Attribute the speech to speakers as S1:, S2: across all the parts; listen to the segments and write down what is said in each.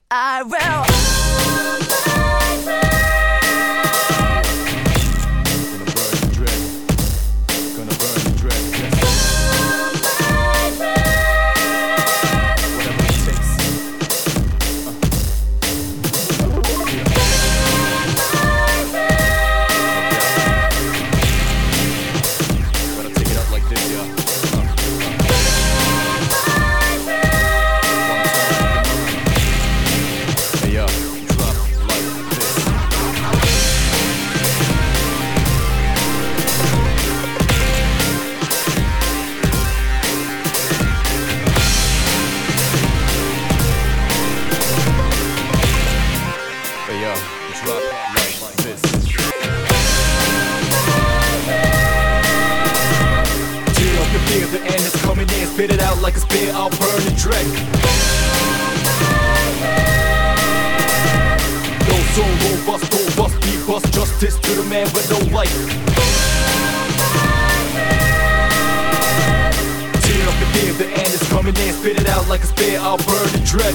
S1: I will.
S2: Drop like this. Tear up your fear, the end is coming in. Spit it out like a spear, I'll burn the dread. No soul, robust, beat bust. Justice to the man with no light. Tear up your fear, the end is coming in. Spit it out like a spear, I'll burn the dread.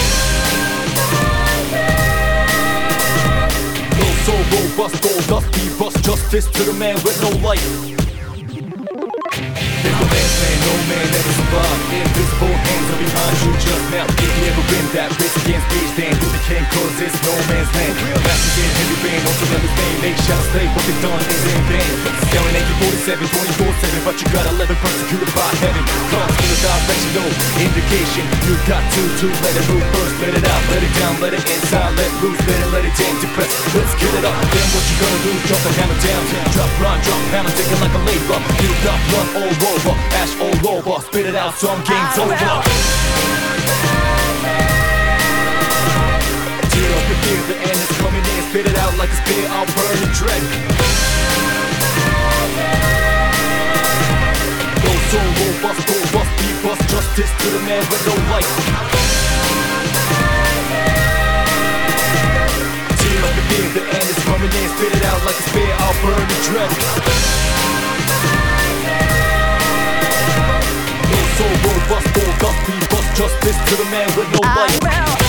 S2: So robust, gold beat bust. Justice to the man with no light. There's no man's land, no man ever survived. Invisible hands are behind you just now. If you ever been that risk against beach, then you became cause it's no man's land. Masters in heavy rain, also never fame. They shall stay, what they've done is in vain. Staring at you 47, 24/7, but you got 11 persecuted by heaven. Comes to the directional indication. You got to let it move first, let it out, let it down, let it inside, let loose, let it in, depress. Let's get it up, then what you gonna do? Drop the hammer down, drop rhyme, drop hammer, taking like a labor. You got blood all over, ash all over, spit it out, some game's over. Tear up your fear, the end is coming in. Spit it out like a spear, I'll burn the dread. No soul, robust, beat bust. Justice to the man with no light. Tear up your fear, the end is coming in. Spit it out like a spear, I'll burn the dread. So robust, beat bust. Justice to the man with no light.